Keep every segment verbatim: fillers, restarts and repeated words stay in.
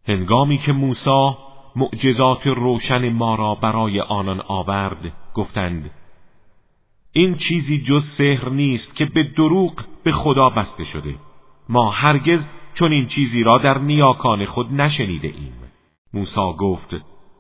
هنگامی که موسی معجزات روشن ما را برای آنان آورد گفتند این چیزی جز سحر نیست که به دروغ به خدا بسته شده. ما هرگز چون این چیزی را در نیاکان خود نشنیده ایم. موسی گفت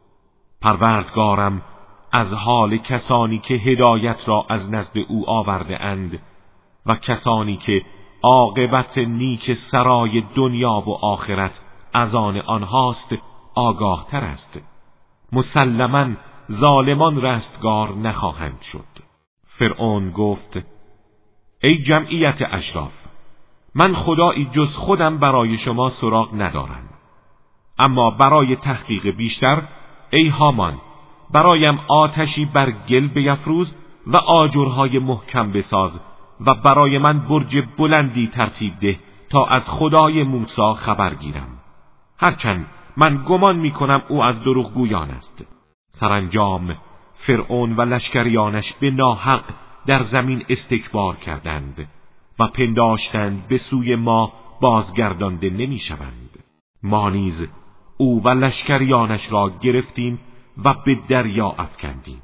پروردگارم از حال کسانی که هدایت را از نزد او آورده اند و کسانی که عاقبت نیک سرای دنیا و آخرت از آن آنهاست آگاه تر است. مسلماً ظالمان رستگار نخواهند شد. فرعون گفت ای جمعیت اشراف، من خدایی جز خودم برای شما سراغ ندارم، اما برای تحقیق بیشتر ای هامان برایم آتشی بر گل بیفروز و آجرهای محکم بساز و برای من برج بلندی ترتیب ده تا از خدای موسی خبر گیرم، هرچند من گمان می کنم او از دروغگویان است. سرانجام فرعون و لشکریانش به ناحق در زمین استکبار کردند و پنداشتند به سوی ما بازگردانده نمی شوند. ما نیز او و لشکریانش را گرفتیم و به دریا افکندیم.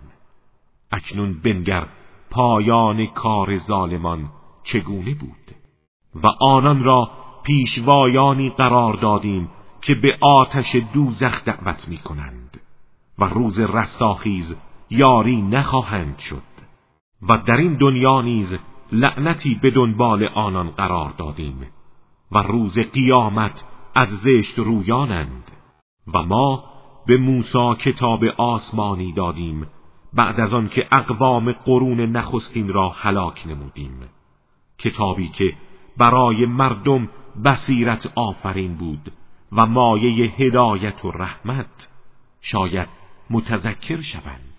اکنون بنگر پایان کار ظالمان چگونه بود. و آنان را پیشوایانی قرار دادیم که به آتش دوزخ دعوت می کنند و روز رستاخیز یاری نخواهند شد. و در این دنیا نیز لعنتی به دنبال آنان قرار دادیم و روز قیامت از زشت رویانند. و ما به موسی کتاب آسمانی دادیم بعد از آن که اقوام قرون نخستین را هلاک نمودیم، کتابی که برای مردم بصیرت آفرین بود و مایه هدایت و رحمت، شاید متذکر شوند.